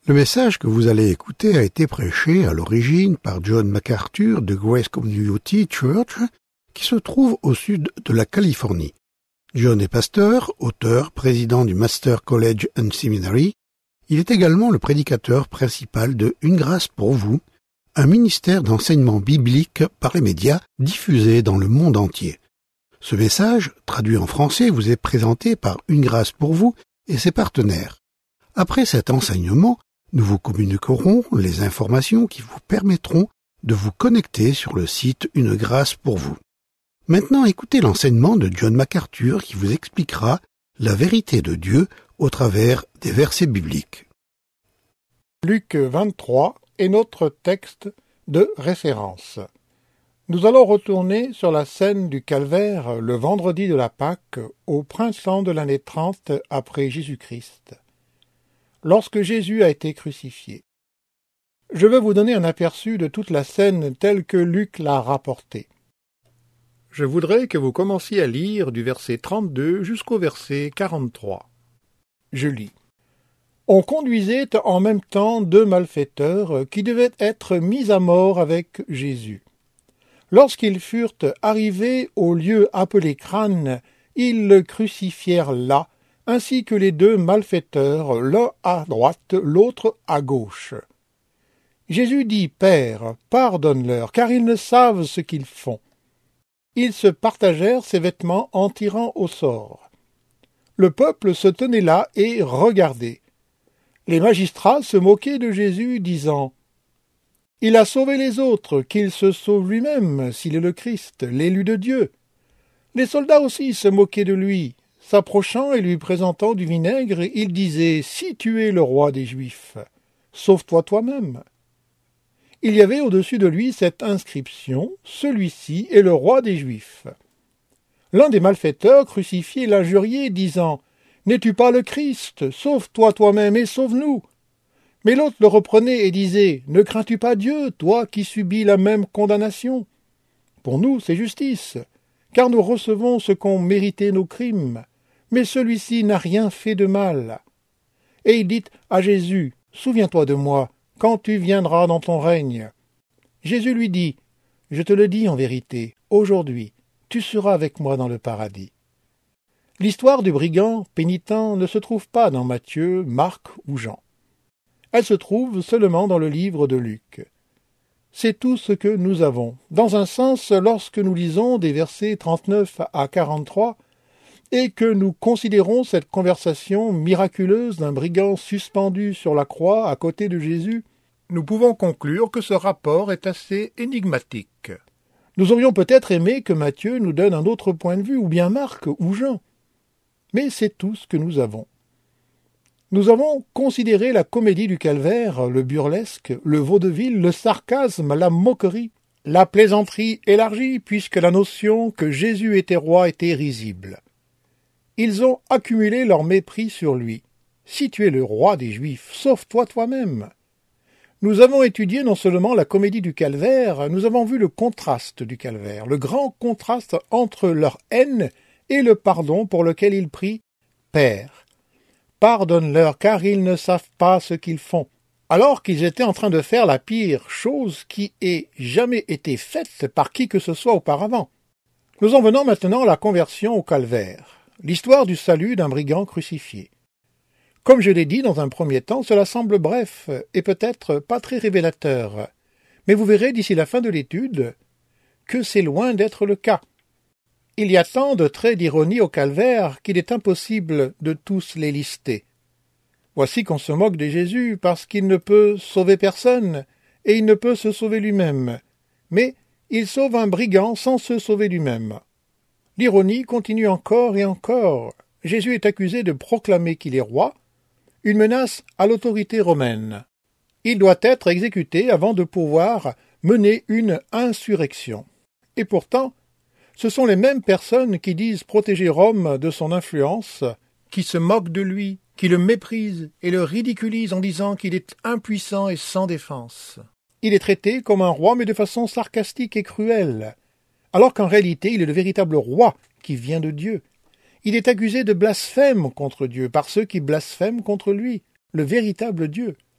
Le message que vous allez écouter a été prêché à l'origine par John MacArthur de Grace Community Church, qui se trouve au sud de la Californie. John est pasteur, auteur, président du Master College and Seminary. Il est également le prédicateur principal de Une grâce pour vous, un ministère d'enseignement biblique par les médias diffusé dans le monde entier. Ce message, traduit en français, vous est présenté par Une grâce pour vous et ses partenaires. Après cet enseignement, nous vous communiquerons les informations qui vous permettront de vous connecter sur le site Une grâce pour vous. Maintenant, écoutez l'enseignement de John MacArthur qui vous expliquera la vérité de Dieu au travers des versets bibliques. Luc 23 est notre texte de référence. Nous allons retourner sur la scène du calvaire le vendredi de la Pâque au printemps de l'année 30 après Jésus-Christ, lorsque Jésus a été crucifié. Je vais vous donner un aperçu de toute la scène telle que Luc l'a rapportée. Je voudrais que vous commenciez à lire du verset 32 jusqu'au verset 43. Je lis. On conduisait en même temps 2 malfaiteurs qui devaient être mis à mort avec Jésus. Lorsqu'ils furent arrivés au lieu appelé Crâne, ils le crucifièrent là, ainsi que les 2 malfaiteurs, l'un à droite, l'autre à gauche. Jésus dit, « Père, pardonne-leur, car ils ne savent ce qu'ils font. » Ils se partagèrent ses vêtements en tirant au sort. Le peuple se tenait là et regardait. Les magistrats se moquaient de Jésus, disant « Il a sauvé les autres, qu'il se sauve lui-même, s'il est le Christ, l'élu de Dieu. » Les soldats aussi se moquaient de lui. S'approchant et lui présentant du vinaigre, il disait « Si tu es le roi des Juifs, sauve-toi toi-même. » Il y avait au-dessus de lui cette inscription « Celui-ci est le roi des Juifs. » L'un des malfaiteurs crucifiés l'injuriait, disant « N'es-tu pas le Christ? Sauve-toi toi-même et sauve-nous. » Mais l'autre le reprenait et disait « Ne crains-tu pas Dieu, toi qui subis la même condamnation? Pour nous, c'est justice, car nous recevons ce qu'ont mérité nos crimes. Mais celui-ci n'a rien fait de mal. » Et il dit à Jésus, « Souviens-toi de moi, quand tu viendras dans ton règne. » Jésus lui dit, « Je te le dis en vérité, aujourd'hui, tu seras avec moi dans le paradis. » L'histoire du brigand pénitent ne se trouve pas dans Matthieu, Marc ou Jean. Elle se trouve seulement dans le livre de Luc. C'est tout ce que nous avons. Dans un sens, lorsque nous lisons des versets 39 à 43, et que nous considérons cette conversation miraculeuse d'un brigand suspendu sur la croix à côté de Jésus, nous pouvons conclure que ce rapport est assez énigmatique. Nous aurions peut-être aimé que Matthieu nous donne un autre point de vue, ou bien Marc ou Jean. Mais c'est tout ce que nous avons. Nous avons considéré la comédie du calvaire, le burlesque, le vaudeville, le sarcasme, la moquerie, la plaisanterie élargie, puisque la notion que Jésus était roi était risible. Ils ont accumulé leur mépris sur lui. Si tu es le roi des Juifs, sauve-toi toi-même. Nous avons étudié non seulement la comédie du calvaire, nous avons vu le contraste du calvaire, le grand contraste entre leur haine et le pardon pour lequel ils prient « Père, pardonne-leur car ils ne savent pas ce qu'ils font », alors qu'ils étaient en train de faire la pire chose qui ait jamais été faite par qui que ce soit auparavant. Nous en venons maintenant à la conversion au calvaire. L'histoire du salut d'un brigand crucifié. Comme je l'ai dit dans un premier temps, cela semble bref et peut-être pas très révélateur, mais vous verrez d'ici la fin de l'étude que c'est loin d'être le cas. Il y a tant de traits d'ironie au calvaire qu'il est impossible de tous les lister. Voici qu'on se moque de Jésus parce qu'il ne peut sauver personne et il ne peut se sauver lui-même, mais il sauve un brigand sans se sauver lui-même. L'ironie continue encore et encore. Jésus est accusé de proclamer qu'il est roi, une menace à l'autorité romaine. Il doit être exécuté avant de pouvoir mener une insurrection. Et pourtant, ce sont les mêmes personnes qui disent protéger Rome de son influence, qui se moquent de lui, qui le méprisent et le ridiculisent en disant qu'il est impuissant et sans défense. Il est traité comme un roi mais de façon sarcastique et cruelle, alors qu'en réalité il est le véritable roi qui vient de Dieu. Il est accusé de blasphème contre Dieu par ceux qui blasphèment contre lui, le véritable Dieu.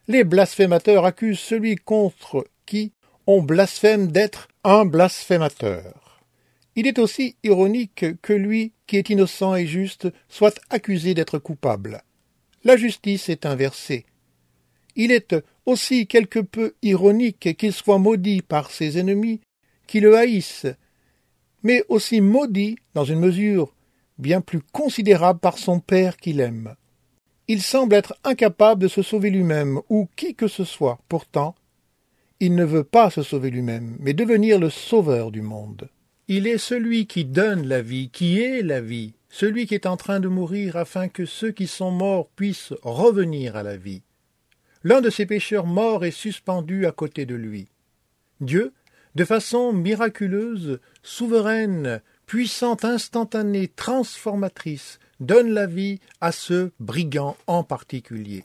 Les blasphémateurs accusent celui contre qui on blasphème d'être un blasphémateur. Il est aussi ironique que lui, qui est innocent et juste, soit accusé d'être coupable. La justice est inversée. Il est aussi quelque peu ironique qu'il soit maudit par ses ennemis, qui le haïssent, mais aussi maudit, dans une mesure bien plus considérable, par son Père qui l'aime. Il semble être incapable de se sauver lui-même, ou qui que ce soit. Pourtant, il ne veut pas se sauver lui-même, mais devenir le sauveur du monde. Il est celui qui donne la vie, qui est la vie, celui qui est en train de mourir afin que ceux qui sont morts puissent revenir à la vie. L'un de ces pécheurs morts est suspendu à côté de lui. Dieu, de façon miraculeuse, souveraine, puissante, instantanée, transformatrice, donne la vie à ce brigand en particulier.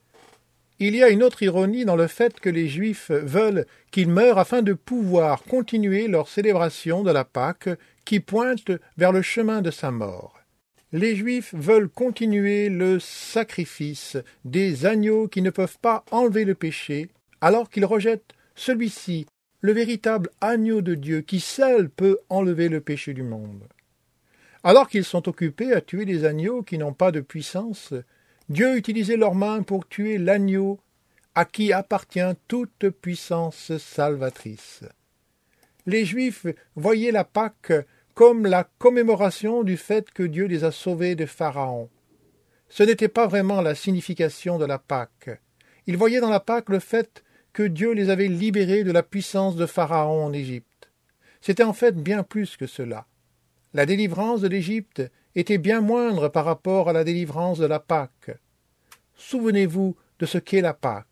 Il y a une autre ironie dans le fait que les Juifs veulent qu'il meure afin de pouvoir continuer leur célébration de la Pâque qui pointe vers le chemin de sa mort. Les Juifs veulent continuer le sacrifice des agneaux qui ne peuvent pas enlever le péché, alors qu'ils rejettent celui-ci, le véritable agneau de Dieu qui seul peut enlever le péché du monde. Alors qu'ils sont occupés à tuer des agneaux qui n'ont pas de puissance, Dieu utilisait leurs mains pour tuer l'agneau à qui appartient toute puissance salvatrice. Les Juifs voyaient la Pâque comme la commémoration du fait que Dieu les a sauvés de Pharaon. Ce n'était pas vraiment la signification de la Pâque. Ils voyaient dans la Pâque le fait que Dieu les avait libérés de la puissance de Pharaon en Égypte. C'était en fait bien plus que cela. La délivrance de l'Égypte était bien moindre par rapport à la délivrance de la Pâque. Souvenez-vous de ce qu'est la Pâque.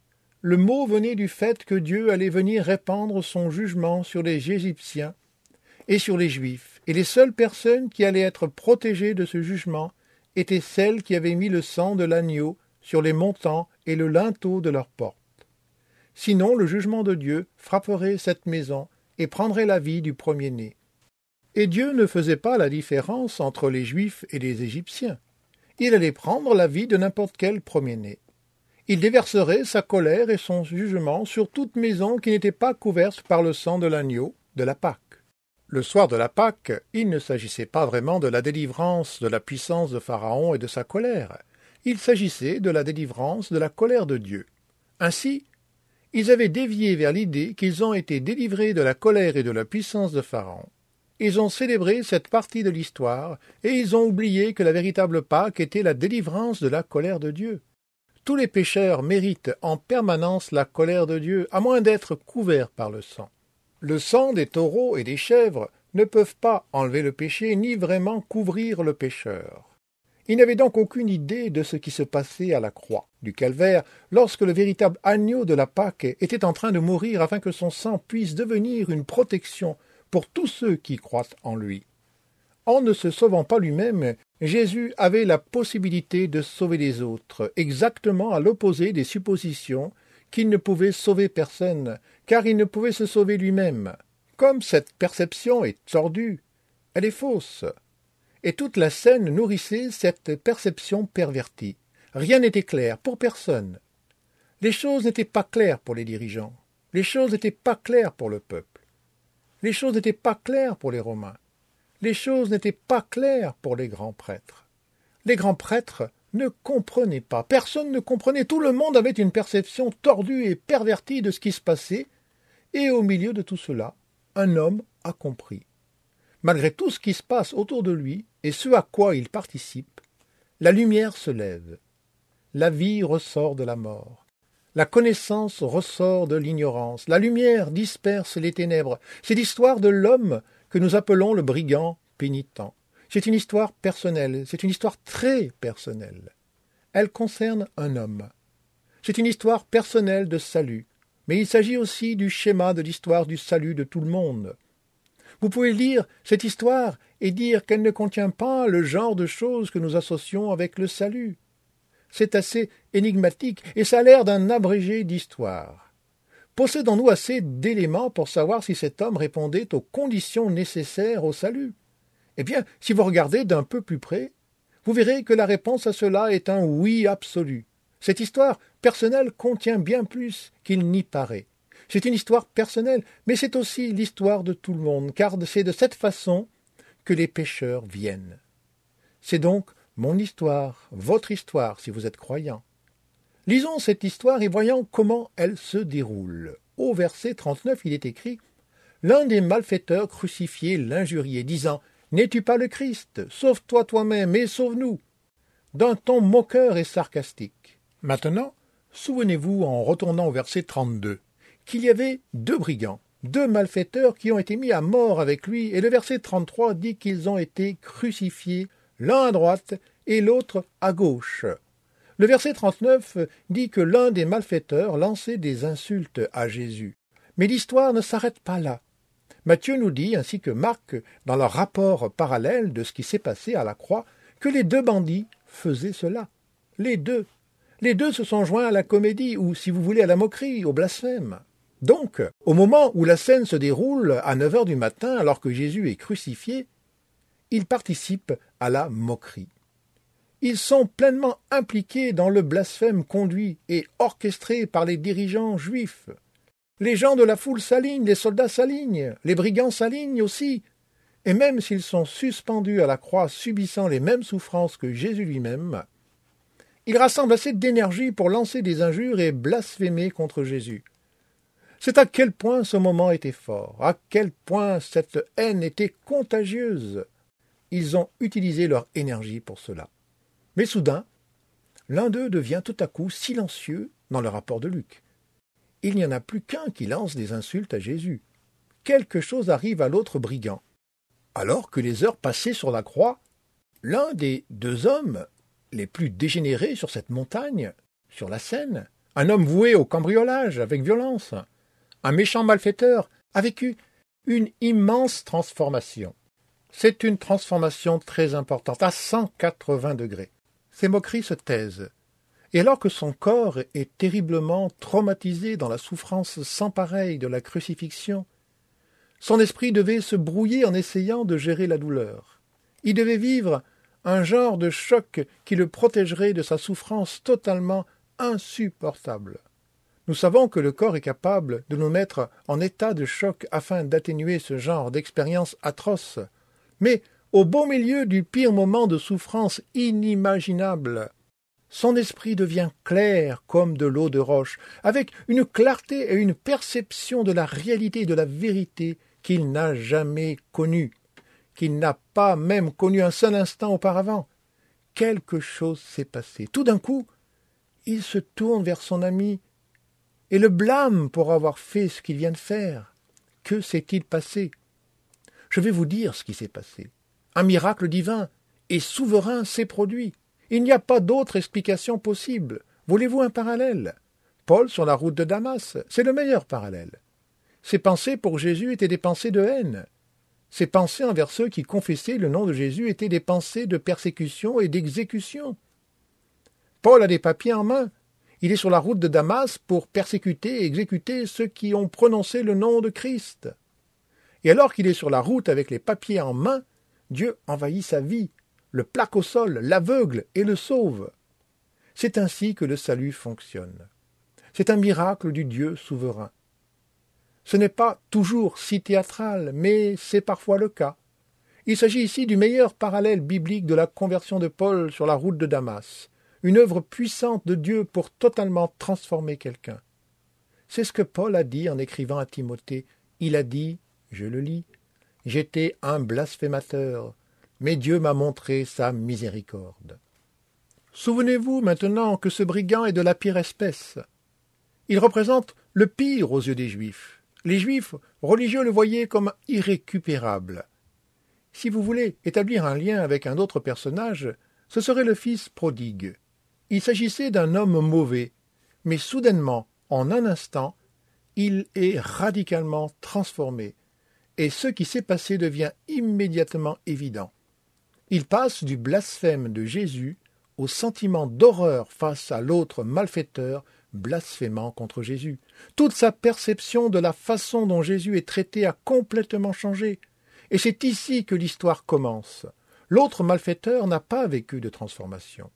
Le mot venait du fait que Dieu allait venir répandre son jugement sur les Égyptiens et sur les Juifs, et les seules personnes qui allaient être protégées de ce jugement étaient celles qui avaient mis le sang de l'agneau sur les montants et le linteau de leurs portes. Sinon, le jugement de Dieu frapperait cette maison et prendrait la vie du premier-né. Et Dieu ne faisait pas la différence entre les Juifs et les Égyptiens. Il allait prendre la vie de n'importe quel premier-né. Il déverserait sa colère et son jugement sur toute maison qui n'était pas couverte par le sang de l'agneau de la Pâque. Le soir de la Pâque, il ne s'agissait pas vraiment de la délivrance de la puissance de Pharaon et de sa colère. Il s'agissait de la délivrance de la colère de Dieu. Ainsi, ils avaient dévié vers l'idée qu'ils ont été délivrés de la colère et de la puissance de Pharaon. Ils ont célébré cette partie de l'histoire et ils ont oublié que la véritable Pâque était la délivrance de la colère de Dieu. Tous les pécheurs méritent en permanence la colère de Dieu, à moins d'être couverts par le sang. Le sang des taureaux et des chèvres ne peuvent pas enlever le péché ni vraiment couvrir le pécheur. Ils n'avaient donc aucune idée de ce qui se passait à la croix du calvaire lorsque le véritable agneau de la Pâque était en train de mourir afin que son sang puisse devenir une protection pour tous ceux qui croient en lui. En ne se sauvant pas lui-même, Jésus avait la possibilité de sauver les autres, exactement à l'opposé des suppositions qu'il ne pouvait sauver personne, car il ne pouvait se sauver lui-même. Comme cette perception est tordue, elle est fausse. Et toute la scène nourrissait cette perception pervertie. Rien n'était clair pour personne. Les choses n'étaient pas claires pour les dirigeants. Les choses n'étaient pas claires pour le peuple. Les choses n'étaient pas claires pour les Romains. Les choses n'étaient pas claires pour les grands prêtres. Les grands prêtres ne comprenaient pas. Personne ne comprenait. Tout le monde avait une perception tordue et pervertie de ce qui se passait. Et au milieu de tout cela, un homme a compris. Malgré tout ce qui se passe autour de lui et ce à quoi il participe, la lumière se lève. La vie ressort de la mort. La connaissance ressort de l'ignorance. La lumière disperse les ténèbres. C'est l'histoire de l'homme que nous appelons le brigand pénitent. C'est une histoire personnelle, c'est une histoire très personnelle. Elle concerne un homme. C'est une histoire personnelle de salut, mais il s'agit aussi du schéma de l'histoire du salut de tout le monde. Vous pouvez lire cette histoire et dire qu'elle ne contient pas le genre de choses que nous associons avec le salut. C'est assez énigmatique et ça a l'air d'un abrégé d'histoire. Possédons-nous assez d'éléments pour savoir si cet homme répondait aux conditions nécessaires au salut? Eh bien, si vous regardez d'un peu plus près, vous verrez que la réponse à cela est un oui absolu. Cette histoire personnelle contient bien plus qu'il n'y paraît. C'est une histoire personnelle, mais c'est aussi l'histoire de tout le monde, car c'est de cette façon que les pécheurs viennent. C'est donc mon histoire, votre histoire, si vous êtes croyant. Lisons cette histoire et voyons comment elle se déroule. Au verset 39, il est écrit « L'un des malfaiteurs crucifiés l'injuriait, disant « N'es-tu pas le Christ? Sauve-toi toi-même et sauve-nous » d'un ton moqueur et sarcastique. Maintenant, souvenez-vous, en retournant au verset 32, qu'il y avait 2 brigands, 2 malfaiteurs qui ont été mis à mort avec lui, et le verset 33 dit qu'ils ont été crucifiés, l'un à droite et l'autre à gauche. Le verset 39 dit que l'un des malfaiteurs lançait des insultes à Jésus. Mais l'histoire ne s'arrête pas là. Matthieu nous dit, ainsi que Marc, dans leur rapport parallèle de ce qui s'est passé à la croix, que les 2 bandits faisaient cela. Les deux. Les 2 se sont joints à la comédie, ou si vous voulez à la moquerie, au blasphème. Donc, au moment où la scène se déroule à 9 heures du matin, alors que Jésus est crucifié, ils participent à la moquerie. Ils sont pleinement impliqués dans le blasphème conduit et orchestré par les dirigeants juifs. Les gens de la foule s'alignent, les soldats s'alignent, les brigands s'alignent aussi. Et même s'ils sont suspendus à la croix subissant les mêmes souffrances que Jésus lui-même, ils rassemblent assez d'énergie pour lancer des injures et blasphémer contre Jésus. C'est à quel point ce moment était fort, à quel point cette haine était contagieuse. Ils ont utilisé leur énergie pour cela. Mais soudain, l'un d'eux devient tout à coup silencieux dans le rapport de Luc. Il n'y en a plus qu'un qui lance des insultes à Jésus. Quelque chose arrive à l'autre brigand. Alors que les heures passaient sur la croix, l'un des 2 hommes les plus dégénérés sur cette montagne, sur la scène, un homme voué au cambriolage avec violence, un méchant malfaiteur, a vécu une immense transformation. C'est une transformation très importante, à 180 degrés. Ses moqueries se taisent. Et alors que son corps est terriblement traumatisé dans la souffrance sans pareille de la crucifixion, son esprit devait se brouiller en essayant de gérer la douleur. Il devait vivre un genre de choc qui le protégerait de sa souffrance totalement insupportable. Nous savons que le corps est capable de nous mettre en état de choc afin d'atténuer ce genre d'expérience atroce. Mais au beau milieu du pire moment de souffrance inimaginable, son esprit devient clair comme de l'eau de roche, avec une clarté et une perception de la réalité et de la vérité qu'il n'a jamais connue, qu'il n'a pas même connu un seul instant auparavant. Quelque chose s'est passé. Tout d'un coup, il se tourne vers son ami et le blâme pour avoir fait ce qu'il vient de faire. Que s'est-il passé? Je vais vous dire ce qui s'est passé. Un miracle divin et souverain s'est produit. Il n'y a pas d'autre explication possible. Voulez-vous un parallèle? Paul sur la route de Damas, c'est le meilleur parallèle. Ses pensées pour Jésus étaient des pensées de haine. Ses pensées envers ceux qui confessaient le nom de Jésus étaient des pensées de persécution et d'exécution. Paul a des papiers en main. Il est sur la route de Damas pour persécuter et exécuter ceux qui ont prononcé le nom de Christ. Et alors qu'il est sur la route avec les papiers en main, Dieu envahit sa vie, le plaque au sol, l'aveugle et le sauve. C'est ainsi que le salut fonctionne. C'est un miracle du Dieu souverain. Ce n'est pas toujours si théâtral, mais c'est parfois le cas. Il s'agit ici du meilleur parallèle biblique de la conversion de Paul sur la route de Damas, une œuvre puissante de Dieu pour totalement transformer quelqu'un. C'est ce que Paul a dit en écrivant à Timothée. Il a dit, je le lis, « J'étais un blasphémateur, mais Dieu m'a montré sa miséricorde. » Souvenez-vous maintenant que ce brigand est de la pire espèce. Il représente le pire aux yeux des Juifs. Les Juifs religieux le voyaient comme irrécupérable. Si vous voulez établir un lien avec un autre personnage, ce serait le fils prodigue. Il s'agissait d'un homme mauvais, mais soudainement, en un instant, il est radicalement transformé, et ce qui s'est passé devient immédiatement évident. Il passe du blasphème de Jésus au sentiment d'horreur face à l'autre malfaiteur blasphémant contre Jésus. Toute sa perception de la façon dont Jésus est traité a complètement changé. Et c'est ici que l'histoire commence. L'autre malfaiteur n'a pas vécu de transformation.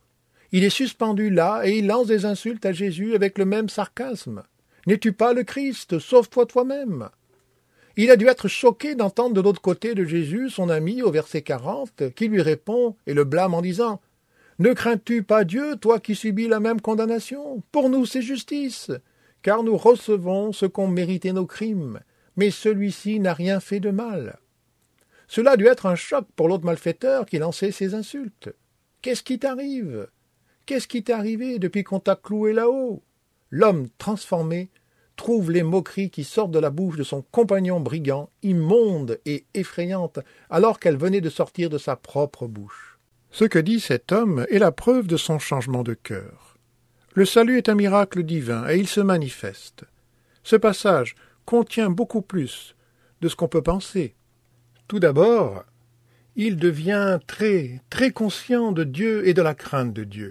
Il est suspendu là et il lance des insultes à Jésus avec le même sarcasme. « N'es-tu pas le Christ? Sauve-toi toi-même » Il a dû être choqué d'entendre de l'autre côté de Jésus son ami au verset 40 qui lui répond et le blâme en disant « Ne crains-tu pas Dieu, toi qui subis la même condamnation? Pour nous c'est justice, car nous recevons ce qu'ont mérité nos crimes, mais celui-ci n'a rien fait de mal. » Cela a dû être un choc pour l'autre malfaiteur qui lançait ces insultes. « Qu'est-ce qui t'arrive? Qu'est-ce qui t'est arrivé depuis qu'on t'a cloué là-haut » L'homme transformé trouve les moqueries qui sortent de la bouche de son compagnon brigand, immondes et effrayantes, alors qu'elles venaient de sortir de sa propre bouche. Ce que dit cet homme est la preuve de son changement de cœur. Le salut est un miracle divin et il se manifeste. Ce passage contient beaucoup plus de ce qu'on peut penser. Tout d'abord, il devient très conscient de Dieu et de la crainte de Dieu.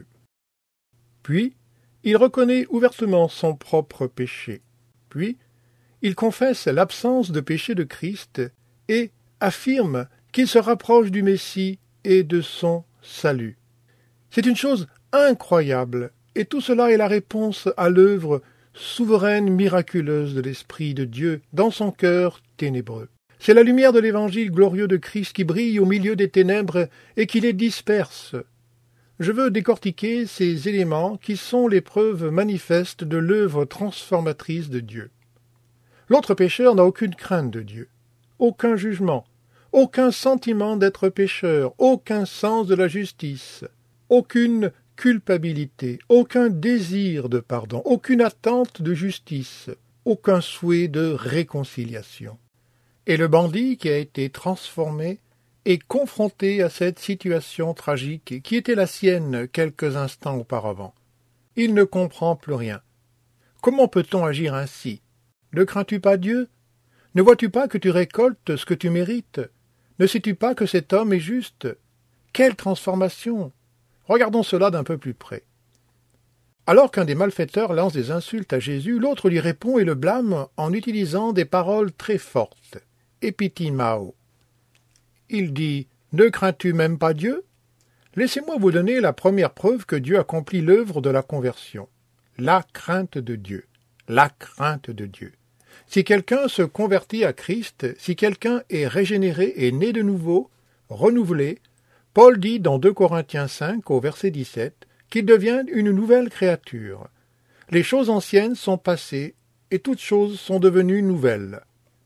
Puis, il reconnaît ouvertement son propre péché. Puis, il confesse l'absence de péché de Christ et affirme qu'il se rapproche du Messie et de son salut. C'est une chose incroyable, et tout cela est la réponse à l'œuvre souveraine, miraculeuse de l'Esprit de Dieu dans son cœur ténébreux. C'est la lumière de l'Évangile glorieux de Christ qui brille au milieu des ténèbres et qui les disperse. Je veux décortiquer ces éléments qui sont les preuves manifestes de l'œuvre transformatrice de Dieu. L'autre pécheur n'a aucune crainte de Dieu, aucun jugement, aucun sentiment d'être pécheur, aucun sens de la justice, aucune culpabilité, aucun désir de pardon, aucune attente de justice, aucun souhait de réconciliation. Et le bandit qui a été transformé est confronté à cette situation tragique qui était la sienne quelques instants auparavant. Il ne comprend plus rien. Comment peut-on agir ainsi? Ne crains-tu pas Dieu? Ne vois-tu pas que tu récoltes ce que tu mérites? Ne sais-tu pas que cet homme est juste? Quelle transformation! Regardons cela d'un peu plus près. Alors qu'un des malfaiteurs lance des insultes à Jésus, l'autre lui répond et le blâme en utilisant des paroles très fortes. Epitimao. Il dit « Ne crains-tu même pas Dieu ?» Laissez-moi vous donner la première preuve que Dieu accomplit l'œuvre de la conversion. La crainte de Dieu. La crainte de Dieu. Si quelqu'un se convertit à Christ, si quelqu'un est régénéré et né de nouveau, renouvelé, Paul dit dans 2 Corinthiens 5 au verset 17 qu'il devient une nouvelle créature. Les choses anciennes sont passées et toutes choses sont devenues nouvelles.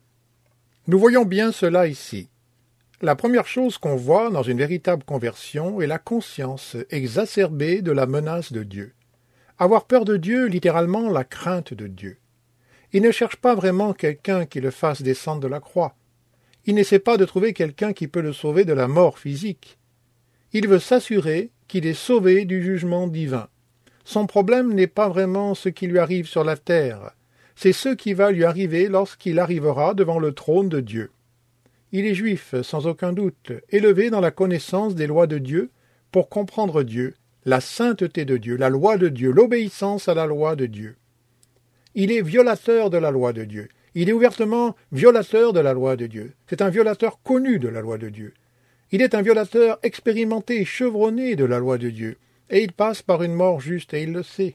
Nous voyons bien cela ici. La première chose qu'on voit dans une véritable conversion est la conscience exacerbée de la menace de Dieu. Avoir peur de Dieu, littéralement la crainte de Dieu. Il ne cherche pas vraiment quelqu'un qui le fasse descendre de la croix. Il n'essaie pas de trouver quelqu'un qui peut le sauver de la mort physique. Il veut s'assurer qu'il est sauvé du jugement divin. Son problème n'est pas vraiment ce qui lui arrive sur la terre, c'est ce qui va lui arriver lorsqu'il arrivera devant le trône de Dieu. Il est juif, sans aucun doute, élevé dans la connaissance des lois de Dieu, pour comprendre Dieu, la sainteté de Dieu, la loi de Dieu, l'obéissance à la loi de Dieu. Il est violateur de la loi de Dieu. Il est ouvertement violateur de la loi de Dieu. C'est un violateur connu de la loi de Dieu. Il est un violateur expérimenté et chevronné de la loi de Dieu, et il passe par une mort juste, et il le sait.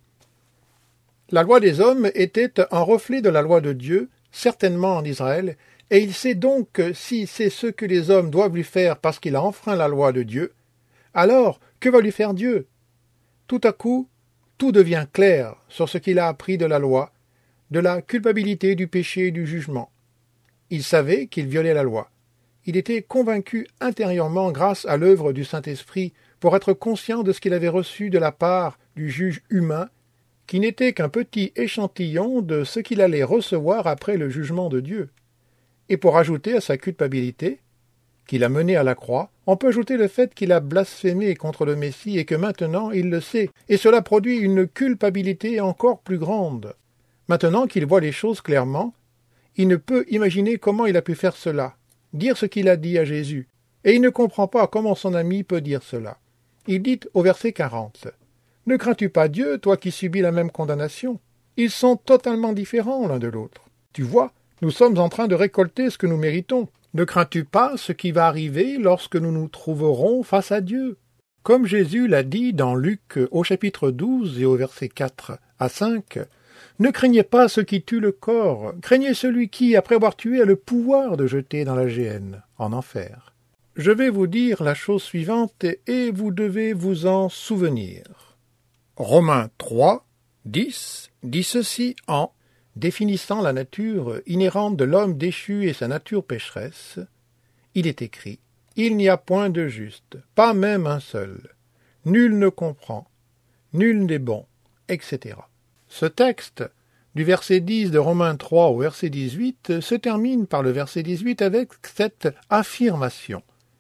La loi des hommes était un reflet de la loi de Dieu, certainement en Israël, et il sait donc que si c'est ce que les hommes doivent lui faire parce qu'il a enfreint la loi de Dieu, alors que va lui faire Dieu? Tout à coup, tout devient clair sur ce qu'il a appris de la loi, de la culpabilité du péché et du jugement. Il savait qu'il violait la loi. Il était convaincu intérieurement grâce à l'œuvre du Saint-Esprit pour être conscient de ce qu'il avait reçu de la part du juge humain, qui n'était qu'un petit échantillon de ce qu'il allait recevoir après le jugement de Dieu. Et pour ajouter à sa culpabilité, qui l'a mené à la croix, on peut ajouter le fait qu'il a blasphémé contre le Messie et que maintenant il le sait, et cela produit une culpabilité encore plus grande. Maintenant qu'il voit les choses clairement, il ne peut imaginer comment il a pu faire cela, dire ce qu'il a dit à Jésus, et il ne comprend pas comment son ami peut dire cela. Il dit au verset 40, « Ne crains-tu pas Dieu, toi qui subis la même condamnation? Ils sont totalement différents l'un de l'autre. Tu vois, nous sommes en train de récolter ce que nous méritons. Ne crains-tu pas ce qui va arriver lorsque nous nous trouverons face à Dieu? Comme Jésus l'a dit dans Luc au chapitre 12 et au verset 4 à 5, « Ne craignez pas ce qui tue le corps, craignez celui qui, après avoir tué, a le pouvoir de jeter dans la géhenne, en enfer. Je vais vous dire la chose suivante et vous devez vous en souvenir. » Romains 3, 10 dit ceci en définissant la nature inhérente de l'homme déchu et sa nature pécheresse. Il est écrit « Il n'y a point de juste, pas même un seul. Nul ne comprend, nul n'est bon, etc. » Ce texte, du verset 10 de Romains 3 au verset 18, se termine par le verset 18 avec cette affirmation.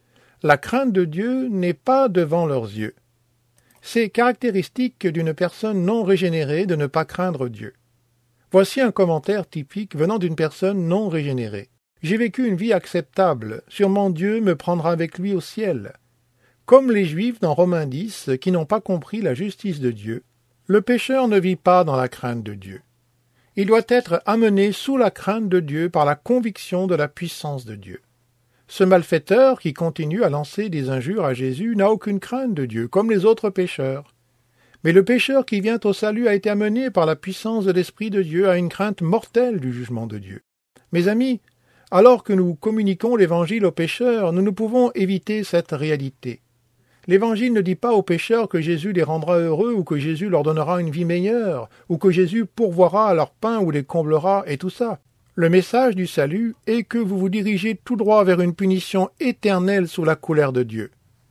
La crainte de Dieu n'est pas devant leurs yeux. C'est caractéristique d'une personne non régénérée de ne pas craindre Dieu. Voici un commentaire typique venant d'une personne non régénérée. J'ai vécu une vie acceptable, sûrement Dieu me prendra avec lui au ciel. Comme les Juifs dans Romains 10 qui n'ont pas compris la justice de Dieu, le pécheur ne vit pas dans la crainte de Dieu. Il doit être amené sous la crainte de Dieu par la conviction de la puissance de Dieu. Ce malfaiteur qui continue à lancer des injures à Jésus n'a aucune crainte de Dieu, comme les autres pécheurs. Mais le pécheur qui vient au salut a été amené par la puissance de l'Esprit de Dieu à une crainte mortelle du jugement de Dieu. Mes amis, alors que nous communiquons l'Évangile aux pécheurs, nous ne pouvons éviter cette réalité. L'Évangile ne dit pas aux pécheurs que Jésus les rendra heureux ou que Jésus leur donnera une vie meilleure ou que Jésus pourvoira à leur pain ou les comblera et tout ça. Le message du salut est que vous vous dirigez tout droit vers une punition éternelle sous la colère de Dieu.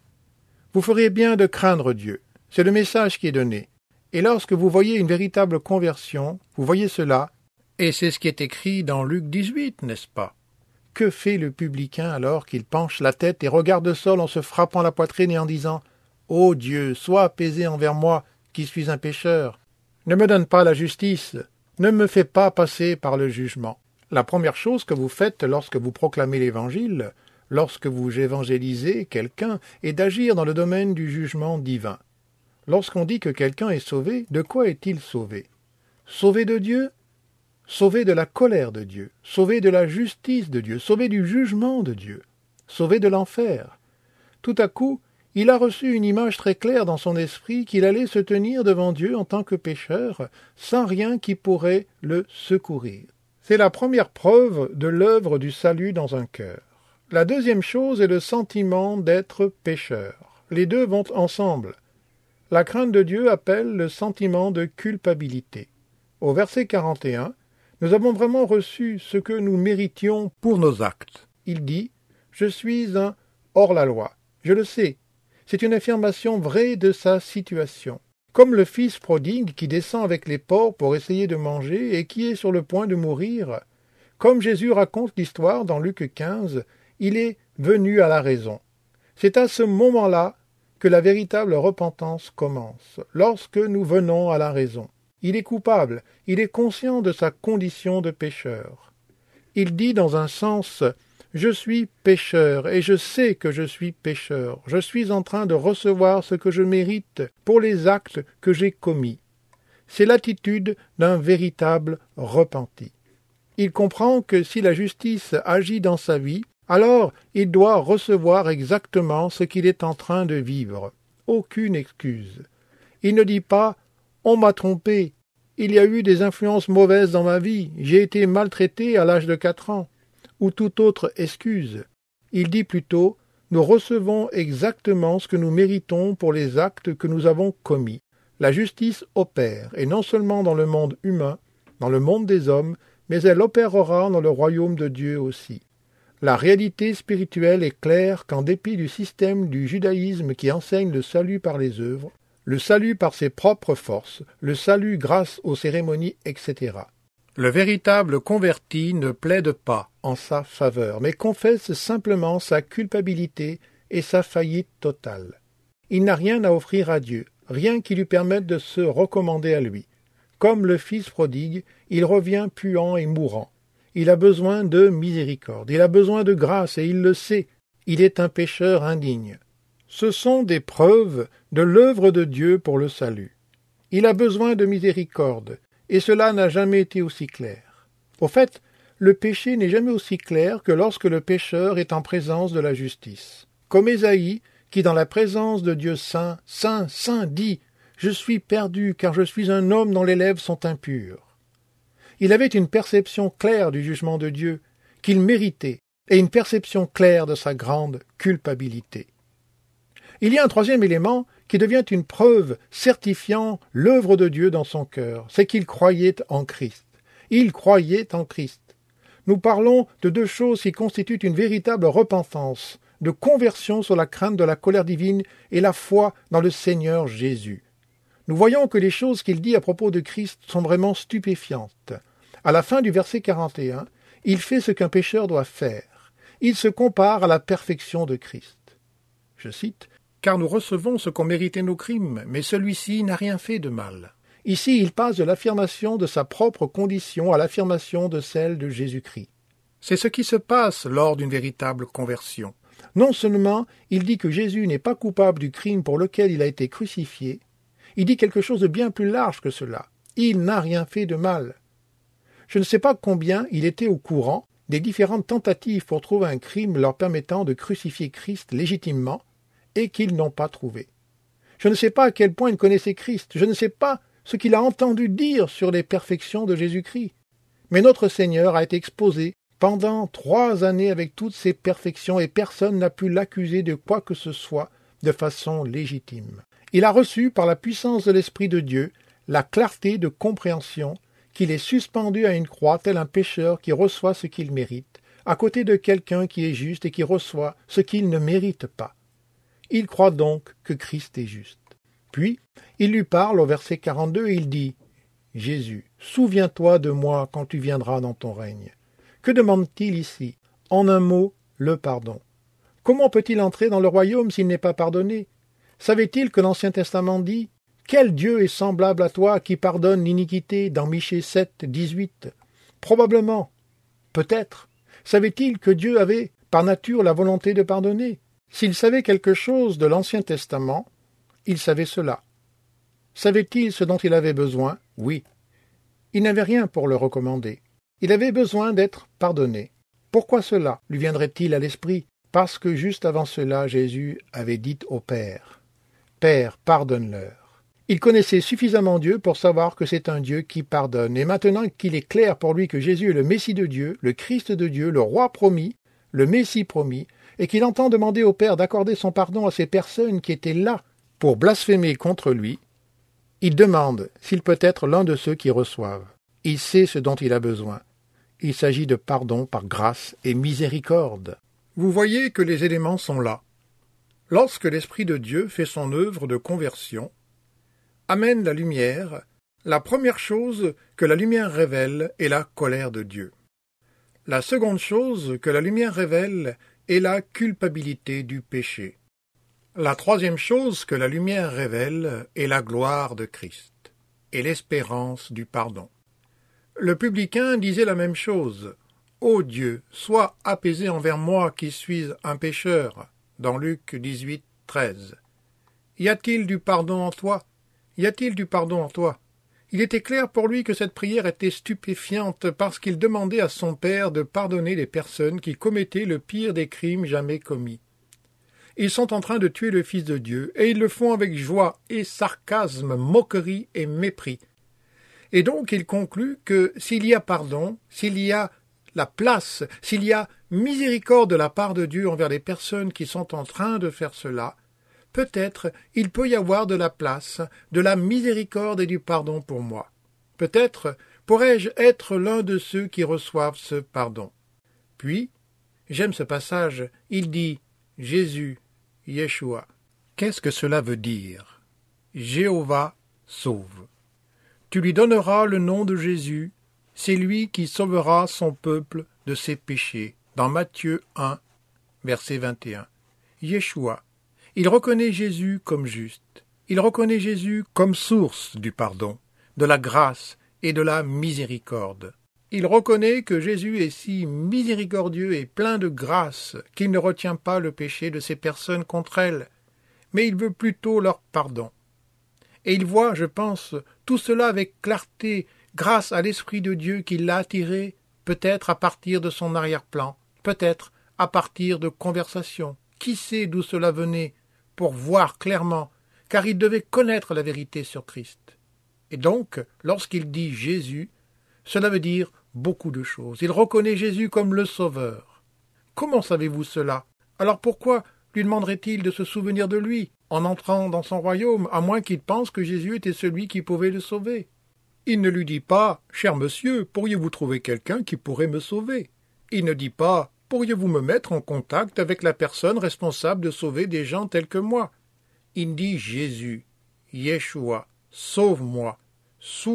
Vous feriez bien de craindre Dieu. C'est le message qui est donné. Et lorsque vous voyez une véritable conversion, vous voyez cela, et c'est ce qui est écrit dans Luc 18, n'est-ce pas? Que fait le publicain alors qu'il penche la tête et regarde le sol en se frappant la poitrine et en disant « Ô Dieu, sois apaisé envers moi, qui suis un pécheur. Ne me donne pas la justice, ne me fais pas passer par le jugement. » La première chose que vous faites lorsque vous proclamez l'Évangile, lorsque vous évangélisez quelqu'un, est d'agir dans le domaine du jugement divin. Lorsqu'on dit que quelqu'un est sauvé, de quoi est-il sauvé? Sauvé de Dieu? Sauvé de la colère de Dieu, sauvé de la justice de Dieu, sauvé du jugement de Dieu, sauvé de l'enfer. Tout à coup, il a reçu une image très claire dans son esprit qu'il allait se tenir devant Dieu en tant que pécheur, sans rien qui pourrait le secourir. C'est la première preuve de l'œuvre du salut dans un cœur. La deuxième chose est le sentiment d'être pécheur. Les deux vont ensemble. La crainte de Dieu appelle le sentiment de culpabilité. Au verset 41, nous avons vraiment reçu ce que nous méritions pour nos actes. Il dit « Je suis un hors-la-loi ». Je le sais. C'est une affirmation vraie de sa situation. Comme le fils prodigue qui descend avec les porcs pour essayer de manger et qui est sur le point de mourir, comme Jésus raconte l'histoire dans Luc 15, il est venu à la raison. C'est à ce moment-là que la véritable repentance commence, lorsque nous venons à la raison. Il est coupable, il est conscient de sa condition de pécheur. Il dit dans un sens « Je suis pécheur et je sais que je suis pécheur. Je suis en train de recevoir ce que je mérite pour les actes que j'ai commis. » C'est l'attitude d'un véritable repenti. Il comprend que si la justice agit dans sa vie, alors il doit recevoir exactement ce qu'il est en train de vivre. Aucune excuse. Il ne dit pas « On m'a trompé. Il y a eu des influences mauvaises dans ma vie. J'ai été maltraité à l'âge de 4 ans. » Ou toute autre excuse. Il dit plutôt « Nous recevons exactement ce que nous méritons pour les actes que nous avons commis. » La justice opère, et non seulement dans le monde humain, dans le monde des hommes, mais elle opérera dans le royaume de Dieu aussi. La réalité spirituelle est claire qu'en dépit du système du judaïsme qui enseigne le salut par les œuvres, le salut par ses propres forces, le salut grâce aux cérémonies, etc. Le véritable converti ne plaide pas en sa faveur, mais confesse simplement sa culpabilité et sa faillite totale. Il n'a rien à offrir à Dieu, rien qui lui permette de se recommander à lui. Comme le fils prodigue, il revient puant et mourant. Il a besoin de miséricorde, il a besoin de grâce et il le sait. Il est un pécheur indigne. Ce sont des preuves de l'œuvre de Dieu pour le salut. Il a besoin de miséricorde, et cela n'a jamais été aussi clair. Au fait, le péché n'est jamais aussi clair que lorsque le pécheur est en présence de la justice. Comme Ésaïe, qui dans la présence de Dieu saint, saint, saint, dit « Je suis perdu, car je suis un homme dont les lèvres sont impures ». Il avait une perception claire du jugement de Dieu, qu'il méritait, et une perception claire de sa grande culpabilité. Il y a un troisième élément qui devient une preuve certifiant l'œuvre de Dieu dans son cœur, c'est qu'il croyait en Christ. Il croyait en Christ. Nous parlons de deux choses qui constituent une véritable repentance, de conversion sur la crainte de la colère divine et la foi dans le Seigneur Jésus. Nous voyons que les choses qu'il dit à propos de Christ sont vraiment stupéfiantes. À la fin du verset 41, il fait ce qu'un pécheur doit faire. Il se compare à la perfection de Christ. Je cite, « Car nous recevons ce qu'ont mérité nos crimes, mais celui-ci n'a rien fait de mal. » Ici, il passe de l'affirmation de sa propre condition à l'affirmation de celle de Jésus-Christ. C'est ce qui se passe lors d'une véritable conversion. Non seulement il dit que Jésus n'est pas coupable du crime pour lequel il a été crucifié, il dit quelque chose de bien plus large que cela. Il n'a rien fait de mal. Je ne sais pas combien il était au courant des différentes tentatives pour trouver un crime leur permettant de crucifier Christ légitimement et qu'ils n'ont pas trouvé. Je ne sais pas à quel point il connaissait Christ, je ne sais pas ce qu'il a entendu dire sur les perfections de Jésus-Christ. Mais notre Seigneur a été exposé pendant 3 années avec toutes ses perfections et personne n'a pu l'accuser de quoi que ce soit de façon légitime. Il a reçu par la puissance de l'Esprit de Dieu la clarté de compréhension qu'il est suspendu à une croix tel un pécheur qui reçoit ce qu'il mérite, à côté de quelqu'un qui est juste et qui reçoit ce qu'il ne mérite pas. Il croit donc que Christ est juste. Puis, il lui parle au verset 42 et il dit « Jésus, souviens-toi de moi quand tu viendras dans ton règne. » Que demande-t-il ici? En un mot, le pardon. Comment peut-il entrer dans le royaume s'il n'est pas pardonné? Savait-il que l'Ancien Testament dit « Quel Dieu est semblable à toi qui pardonne l'iniquité » dans Michée 7, 18? Probablement. Peut-être. Savait-il que Dieu avait, par nature, la volonté de pardonner? S'il savait quelque chose de l'Ancien Testament, il savait cela. Savait-il ce dont il avait besoin? Oui. Il n'avait rien pour le recommander. Il avait besoin d'être pardonné. Pourquoi cela lui viendrait-il à l'esprit? Parce que juste avant cela, Jésus avait dit au Père, « Père, pardonne-leur. » Il connaissait suffisamment Dieu pour savoir que c'est un Dieu qui pardonne. Et maintenant qu'il est clair pour lui que Jésus est le Messie de Dieu, le Christ de Dieu, le Roi promis, le Messie promis, et qu'il entend demander au Père d'accorder son pardon à ces personnes qui étaient là pour blasphémer contre lui, il demande s'il peut être l'un de ceux qui reçoivent. Il sait ce dont il a besoin. Il s'agit de pardon par grâce et miséricorde. Vous voyez que les éléments sont là. Lorsque l'Esprit de Dieu fait son œuvre de conversion, amène la lumière, la première chose que la lumière révèle est la colère de Dieu. La seconde chose que la lumière révèle est la culpabilité du péché. La troisième chose que la lumière révèle est la gloire de Christ et l'espérance du pardon. Le publicain disait la même chose. « Ô Dieu, sois apaisé envers moi qui suis un pécheur » dans Luc 18, 13. Y a-t-il du pardon en toi? Y a-t-il du pardon en toi? Il était clair pour lui que cette prière était stupéfiante parce qu'il demandait à son Père de pardonner les personnes qui commettaient le pire des crimes jamais commis. Ils sont en train de tuer le Fils de Dieu, et ils le font avec joie et sarcasme, moquerie et mépris. Et donc il conclut que s'il y a pardon, s'il y a la place, s'il y a miséricorde de la part de Dieu envers les personnes qui sont en train de faire cela, peut-être il peut y avoir de la place, de la miséricorde et du pardon pour moi. Peut-être pourrais-je être l'un de ceux qui reçoivent ce pardon. Puis, j'aime ce passage, il dit « Jésus, Yeshua ». Qu'est-ce que cela veut dire? Jéhovah sauve. Tu lui donneras le nom de Jésus, c'est lui qui sauvera son peuple de ses péchés. Dans Matthieu 1, verset 21. Yeshua. Il reconnaît Jésus comme juste. Il reconnaît Jésus comme source du pardon, de la grâce et de la miséricorde. Il reconnaît que Jésus est si miséricordieux et plein de grâce qu'il ne retient pas le péché de ces personnes contre elles, mais il veut plutôt leur pardon. Et il voit, je pense, tout cela avec clarté grâce à l'Esprit de Dieu qui l'a attiré, peut-être à partir de son arrière-plan, peut-être à partir de conversations. Qui sait d'où cela venait? pour voir clairement, car il devait connaître la vérité sur Christ. Et donc, lorsqu'il dit Jésus, cela veut dire beaucoup de choses. Il reconnaît Jésus comme le Sauveur. Comment savez-vous cela? Alors pourquoi lui demanderait-il de se souvenir de lui en entrant dans son royaume, à moins qu'il pense que Jésus était celui qui pouvait le sauver? Il ne lui dit pas « Cher monsieur, pourriez-vous trouver quelqu'un qui pourrait me sauver ?» Il ne dit pas « Pourriez-vous me mettre en contact avec la personne responsable de sauver des gens tels que moi ?» Il dit « Jésus, Yeshua, sauve-moi, souviens-toi ».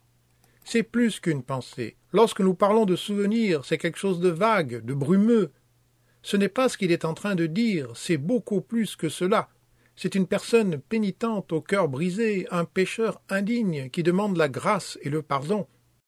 C'est plus qu'une pensée. Lorsque nous parlons de souvenir, c'est quelque chose de vague, de brumeux. Ce n'est pas ce qu'il est en train de dire, c'est beaucoup plus que cela. C'est une personne pénitente au cœur brisé, un pécheur indigne qui demande la grâce et le pardon.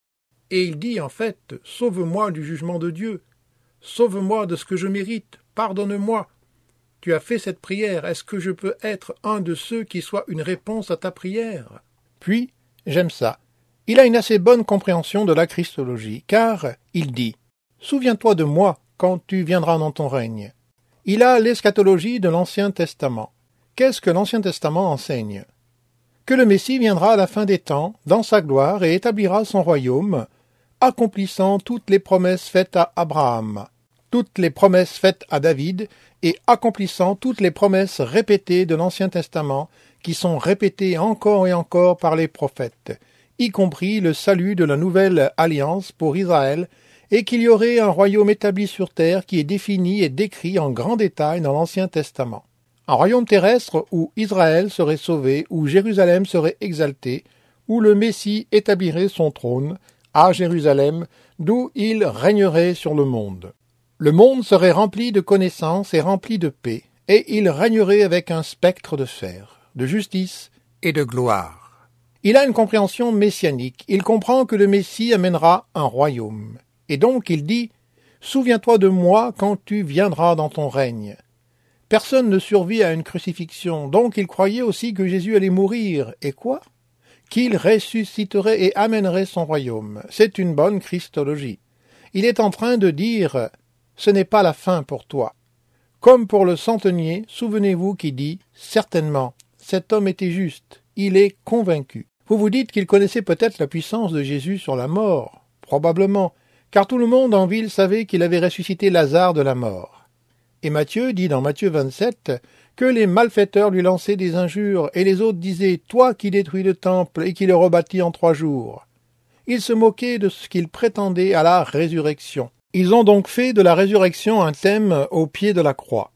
Et il dit en fait « Sauve-moi du jugement de Dieu, sauve-moi de ce que je mérite, pardonne-moi. Tu as fait cette prière, est-ce que je peux être un de ceux qui soient une réponse à ta prière ?» Puis, j'aime ça, il a une assez bonne compréhension de la Christologie, car il dit « Souviens-toi de moi quand tu viendras dans ton règne. » Il a l'eschatologie de l'Ancien Testament. Qu'est-ce que l'Ancien Testament enseigne? Que le Messie viendra à la fin des temps, dans sa gloire, et établira son royaume, accomplissant toutes les promesses faites à Abraham, toutes les promesses faites à David, et accomplissant toutes les promesses répétées de l'Ancien Testament, qui sont répétées encore et encore par les prophètes, y compris le salut de la nouvelle alliance pour Israël, et qu'il y aurait un royaume établi sur terre qui est défini et décrit en grand détail dans l'Ancien Testament. Un royaume terrestre où Israël serait sauvé, où Jérusalem serait exaltée, où le Messie établirait son trône, à Jérusalem, d'où il régnerait sur le monde. Le monde serait rempli de connaissances et rempli de paix, et il régnerait avec un spectre de fer, de justice et de gloire. Il a une compréhension messianique, il comprend que le Messie amènera un royaume. Et donc il dit « Souviens-toi de moi quand tu viendras dans ton règne ». Personne ne survit à une crucifixion, donc il croyait aussi que Jésus allait mourir. Et quoi? Qu'il ressusciterait et amènerait son royaume. C'est une bonne christologie. Il est en train de dire « Ce n'est pas la fin pour toi ». Comme pour le centenier, souvenez-vous qui dit « Certainement, cet homme était juste, il est convaincu ». Vous vous dites qu'il connaissait peut-être la puissance de Jésus sur la mort. Probablement, car tout le monde en ville savait qu'il avait ressuscité Lazare de la mort. Et Matthieu dit dans Matthieu 27 que les malfaiteurs lui lançaient des injures, et les autres disaient « Toi qui détruis le temple et qui le rebâtis en 3 jours ». Ils se moquaient de ce qu'ils prétendaient à la résurrection. Ils ont donc fait de la résurrection un thème au pied de la croix.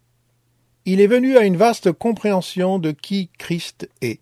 Il est venu à une vaste compréhension de qui Christ est.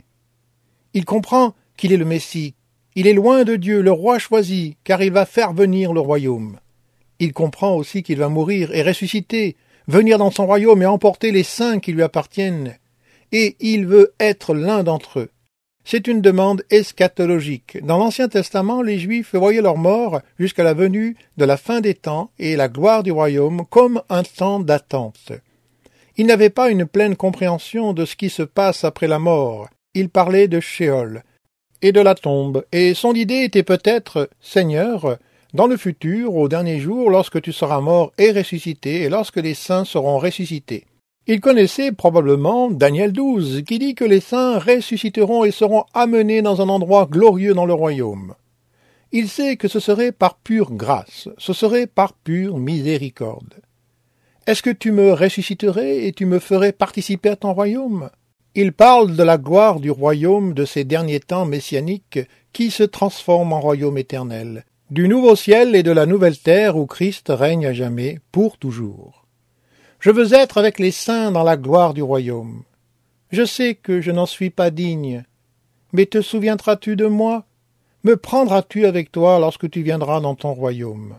Il comprend qu'il est le Messie. Il est loin de Dieu, le roi choisi, car il va faire venir le royaume. Il comprend aussi qu'il va mourir et ressusciter, venir dans son royaume et emporter les saints qui lui appartiennent, et il veut être l'un d'entre eux. C'est une demande eschatologique. Dans l'Ancien Testament, les Juifs voyaient leur mort jusqu'à la venue de la fin des temps et la gloire du royaume comme un temps d'attente. Ils n'avaient pas une pleine compréhension de ce qui se passe après la mort. Ils parlaient de Sheol et de la tombe, et son idée était peut-être « Seigneur, dans le futur, au dernier jour, lorsque tu seras mort et ressuscité, et lorsque les saints seront ressuscités. » Il connaissait probablement Daniel 12, qui dit que les saints ressusciteront et seront amenés dans un endroit glorieux dans le royaume. Il sait que ce serait par pure grâce, ce serait par pure miséricorde. Est-ce que tu me ressusciterais et tu me ferais participer à ton royaume? Il parle de la gloire du royaume de ces derniers temps messianiques qui se transforme en royaume éternel, du nouveau ciel et de la nouvelle terre où Christ règne à jamais, pour toujours. Je veux être avec les saints dans la gloire du royaume. Je sais que je n'en suis pas digne, mais te souviendras-tu de moi? Me prendras-tu avec toi lorsque tu viendras dans ton royaume?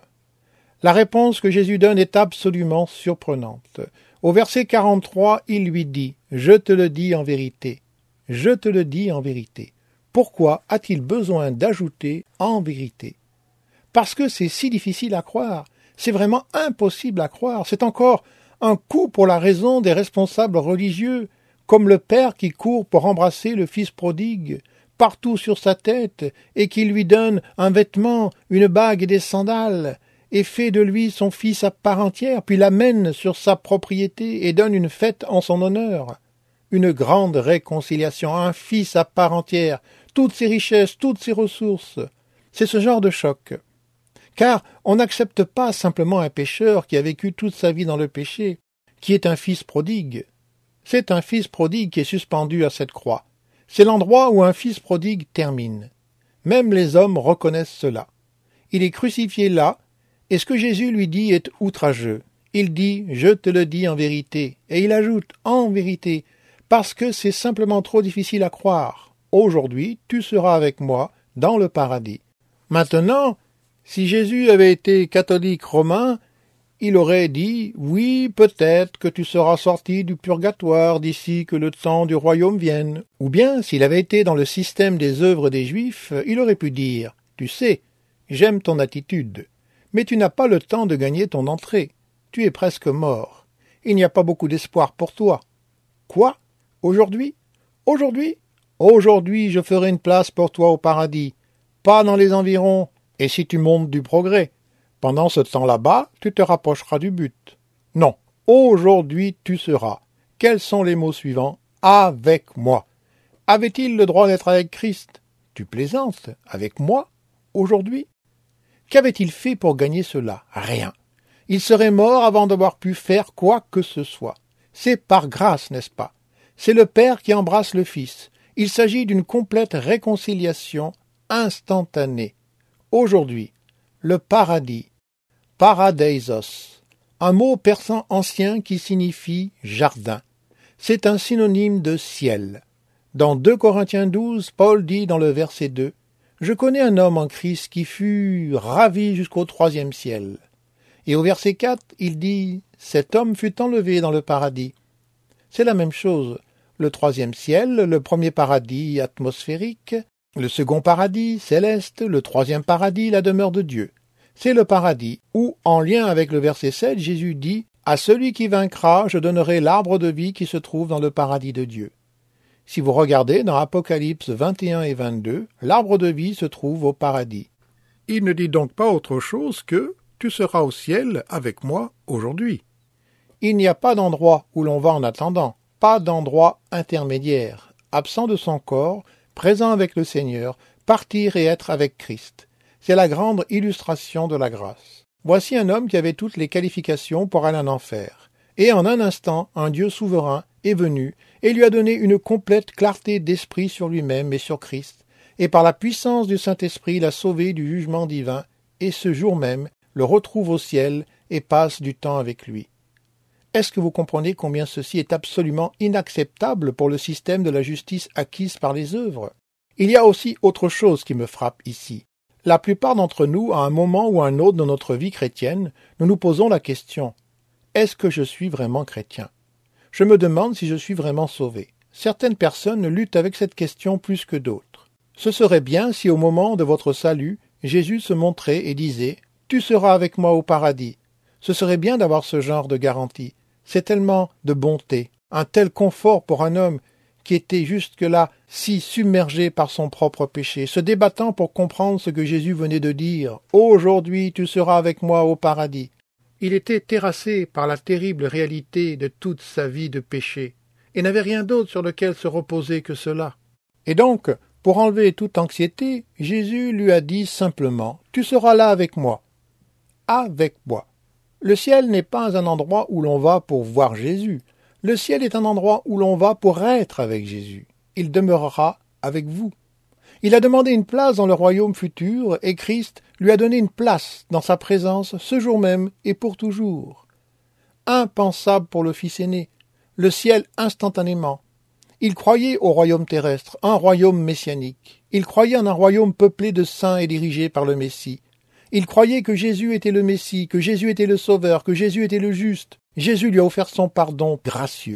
La réponse que Jésus donne est absolument surprenante. Au verset 43, il lui dit « Je te le dis en vérité, je te le dis en vérité ». Pourquoi a-t-il besoin d'ajouter « en vérité » ? Parce que c'est si difficile à croire, c'est vraiment impossible à croire, c'est encore un coup pour la raison des responsables religieux, comme le père qui court pour embrasser le fils prodigue, partout sur sa tête, et qui lui donne un vêtement, une bague et des sandales, et fait de lui son fils à part entière, puis l'amène sur sa propriété et donne une fête en son honneur. une grande réconciliation, un fils à part entière, toutes ses richesses, toutes ses ressources. C'est ce genre de choc. Car on n'accepte pas simplement un pécheur qui a vécu toute sa vie dans le péché, qui est un fils prodigue. C'est un fils prodigue qui est suspendu à cette croix. C'est l'endroit où un fils prodigue termine. Même les hommes reconnaissent cela. Il est crucifié là, et ce que Jésus lui dit est outrageux. Il dit « Je te le dis en vérité », et il ajoute « en vérité », parce que c'est simplement trop difficile à croire. Aujourd'hui, tu seras avec moi dans le paradis. Maintenant, si Jésus avait été catholique romain, il aurait dit « Oui, peut-être que tu seras sorti du purgatoire d'ici que le temps du royaume vienne. » Ou bien, s'il avait été dans le système des œuvres des Juifs, il aurait pu dire « Tu sais, j'aime ton attitude, mais tu n'as pas le temps de gagner ton entrée. Tu es presque mort. Il n'y a pas beaucoup d'espoir pour toi. » Quoi? Aujourd'hui? Aujourd'hui? Aujourd'hui, je ferai une place pour toi au paradis. Pas dans les environs, et si tu montes du progrès. Pendant ce temps là-bas, tu te rapprocheras du but. Non, aujourd'hui tu seras. Quels sont les mots suivants? Avec moi. Avait-il le droit d'être avec Christ? Tu plaisantes? Avec moi? Aujourd'hui? Qu'avait-il fait pour gagner cela? Rien. Il serait mort avant d'avoir pu faire quoi que ce soit. C'est par grâce, n'est-ce pas? C'est le Père qui embrasse le Fils. Il s'agit d'une complète réconciliation instantanée. Aujourd'hui, le paradis, paradeisos, un mot persan ancien qui signifie jardin. C'est un synonyme de ciel. Dans 2 Corinthiens 12, Paul dit dans le verset 2, « Je connais un homme en Christ qui fut ravi jusqu'au 3e ciel. » Et au verset 4, il dit « Cet homme fut enlevé dans le paradis. » C'est la même chose. Le 3e ciel, le premier paradis atmosphérique, le second paradis céleste, le 3e paradis, la demeure de Dieu. C'est le paradis où, en lien avec le verset 7, Jésus dit « À celui qui vaincra, je donnerai l'arbre de vie qui se trouve dans le paradis de Dieu. » Si vous regardez dans Apocalypse 21 et 22, l'arbre de vie se trouve au paradis. Il ne dit donc pas autre chose que « Tu seras au ciel avec moi aujourd'hui ». Il n'y a pas d'endroit où l'on va en attendant, pas d'endroit intermédiaire, absent de son corps, présent avec le Seigneur, partir et être avec Christ. C'est la grande illustration de la grâce. Voici un homme qui avait toutes les qualifications pour aller en enfer. Et en un instant, un Dieu souverain est venu et lui a donné une complète clarté d'esprit sur lui-même et sur Christ, et par la puissance du Saint-Esprit l'a sauvé du jugement divin, et ce jour même le retrouve au ciel et passe du temps avec lui. Est-ce que vous comprenez combien ceci est absolument inacceptable pour le système de la justice acquise par les œuvres? Il y a aussi autre chose qui me frappe ici. La plupart d'entre nous, à un moment ou à un autre de notre vie chrétienne, nous nous posons la question « Est-ce que je suis vraiment chrétien ?» Je me demande si je suis vraiment sauvé. Certaines personnes luttent avec cette question plus que d'autres. Ce serait bien si au moment de votre salut, Jésus se montrait et disait « Tu seras avec moi au paradis ». Ce serait bien d'avoir ce genre de garantie. C'est tellement de bonté, un tel confort pour un homme qui était jusque-là si submergé par son propre péché, se débattant pour comprendre ce que Jésus venait de dire « Aujourd'hui tu seras avec moi au paradis ». Il était terrassé par la terrible réalité de toute sa vie de péché, et n'avait rien d'autre sur lequel se reposer que cela. Et donc, pour enlever toute anxiété, Jésus lui a dit simplement « Tu seras là avec moi ». Avec moi. Le ciel n'est pas un endroit où l'on va pour voir Jésus. Le ciel est un endroit où l'on va pour être avec Jésus. Il demeurera avec vous. Il a demandé une place dans le royaume futur, et Christ lui a donné une place dans sa présence ce jour même et pour toujours. Impensable pour le Fils aîné, le ciel instantanément. Il croyait au royaume terrestre, un royaume messianique. Il croyait en un royaume peuplé de saints et dirigé par le Messie. Il croyait que Jésus était le Messie, que Jésus était le Sauveur, que Jésus était le juste. Jésus lui a offert son pardon gracieux.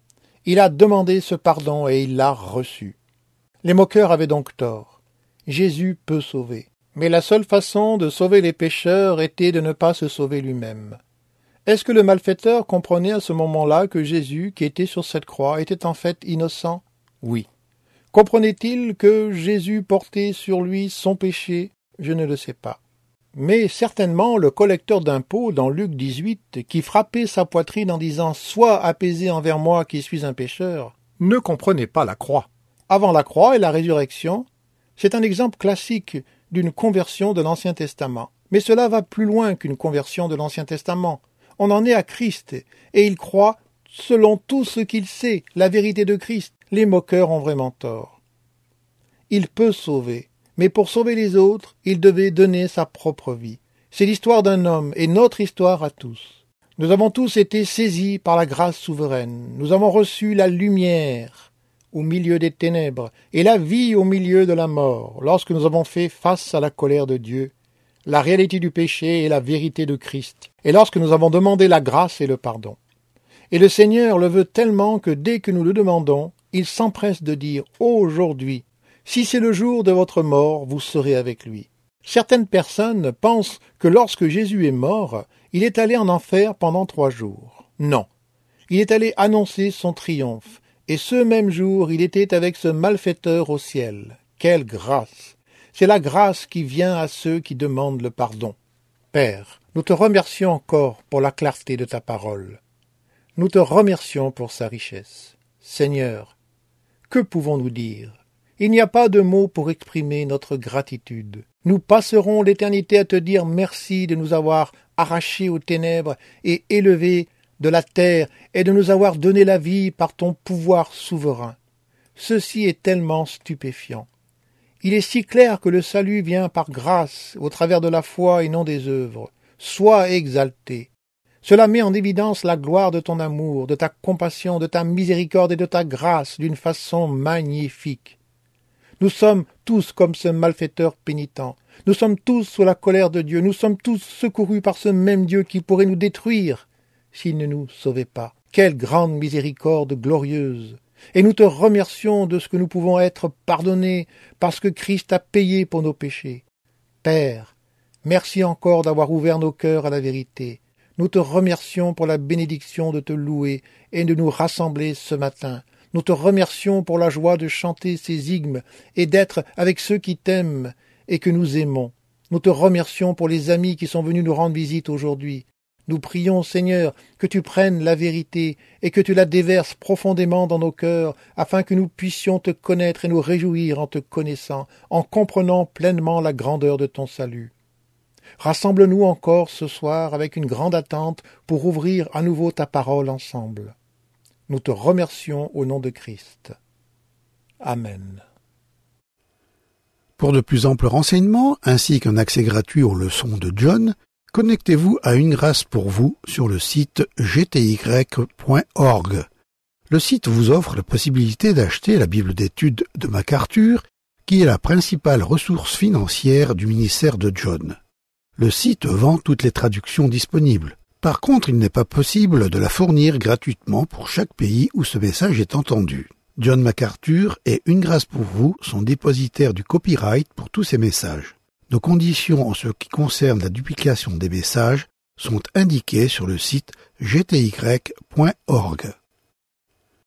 Il a demandé ce pardon et il l'a reçu. Les moqueurs avaient donc tort. Jésus peut sauver. Mais la seule façon de sauver les pécheurs était de ne pas se sauver lui-même. Est-ce que le malfaiteur comprenait à ce moment-là que Jésus, qui était sur cette croix, était en fait innocent? Oui. Comprenait-il que Jésus portait sur lui son péché? Je ne le sais pas. Mais certainement le collecteur d'impôts dans Luc 18, qui frappait sa poitrine en disant « Sois apaisé envers moi qui suis un pécheur », ne comprenaient pas la croix. Avant la croix et la résurrection, c'est un exemple classique d'une conversion de l'Ancien Testament. Mais cela va plus loin qu'une conversion de l'Ancien Testament. On en est à Christ, et il croit, selon tout ce qu'il sait, la vérité de Christ. Les moqueurs ont vraiment tort. Il peut sauver, mais pour sauver les autres, il devait donner sa propre vie. C'est l'histoire d'un homme, et notre histoire à tous. Nous avons tous été saisis par la grâce souveraine. Nous avons reçu la lumière au milieu des ténèbres, et la vie au milieu de la mort, lorsque nous avons fait face à la colère de Dieu, la réalité du péché et la vérité de Christ, et lorsque nous avons demandé la grâce et le pardon. Et le Seigneur le veut tellement que dès que nous le demandons, il s'empresse de dire « Aujourd'hui, si c'est le jour de votre mort, vous serez avec lui. » Certaines personnes pensent que lorsque Jésus est mort, il est allé en enfer pendant 3 jours. Non, il est allé annoncer son triomphe, et ce même jour, il était avec ce malfaiteur au ciel. Quelle grâce! C'est la grâce qui vient à ceux qui demandent le pardon. Père, nous te remercions encore pour la clarté de ta parole. Nous te remercions pour sa richesse. Seigneur, que pouvons-nous dire? Il n'y a pas de mots pour exprimer notre gratitude. Nous passerons l'éternité à te dire merci de nous avoir arrachés aux ténèbres et élevés de la terre et de nous avoir donné la vie par ton pouvoir souverain. Ceci est tellement stupéfiant. Il est si clair que le salut vient par grâce, au travers de la foi et non des œuvres. Sois exalté. Cela met en évidence la gloire de ton amour, de ta compassion, de ta miséricorde et de ta grâce d'une façon magnifique. Nous sommes tous comme ce malfaiteur pénitent. Nous sommes tous sous la colère de Dieu. Nous sommes tous secourus par ce même Dieu qui pourrait nous détruire s'il ne nous sauvait pas. Quelle grande miséricorde glorieuse! Et nous te remercions de ce que nous pouvons être pardonnés parce que Christ a payé pour nos péchés. Père, merci encore d'avoir ouvert nos cœurs à la vérité. Nous te remercions pour la bénédiction de te louer et de nous rassembler ce matin. Nous te remercions pour la joie de chanter ces hymnes et d'être avec ceux qui t'aiment et que nous aimons. Nous te remercions pour les amis qui sont venus nous rendre visite aujourd'hui. Nous prions, Seigneur, que tu prennes la vérité et que tu la déverses profondément dans nos cœurs, afin que nous puissions te connaître et nous réjouir en te connaissant, en comprenant pleinement la grandeur de ton salut. Rassemble-nous encore ce soir avec une grande attente pour ouvrir à nouveau ta parole ensemble. Nous te remercions au nom de Christ. Amen. Pour de plus amples renseignements, ainsi qu'un accès gratuit aux leçons de John, connectez-vous à Une Grâce pour vous sur le site gty.org. Le site vous offre la possibilité d'acheter la Bible d'études de MacArthur, qui est la principale ressource financière du ministère de John. Le site vend toutes les traductions disponibles. Par contre, il n'est pas possible de la fournir gratuitement pour chaque pays où ce message est entendu. John MacArthur et Une Grâce pour vous sont dépositaires du copyright pour tous ces messages. Nos conditions en ce qui concerne la duplication des messages sont indiquées sur le site gty.org.